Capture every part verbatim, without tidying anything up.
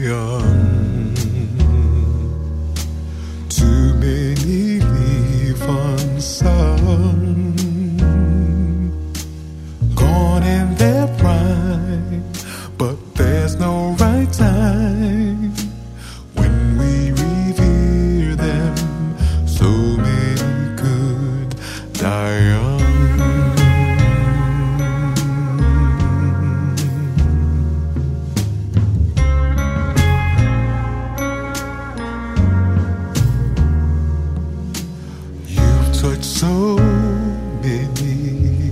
young. Too many leave unsung, gone in their prime, but there's no right time when we revere them. So many could die young. Touch so many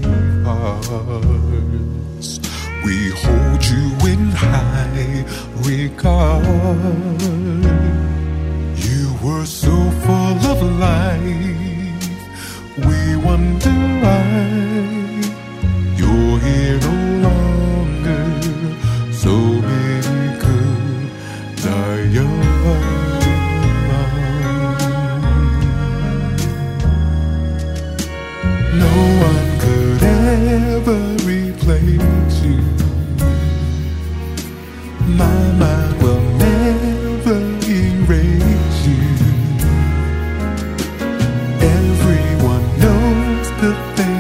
hearts, we hold you in high regard. You were so full of life, we wonder why you're here no longer. So many could die young. No one could ever replace you. My, my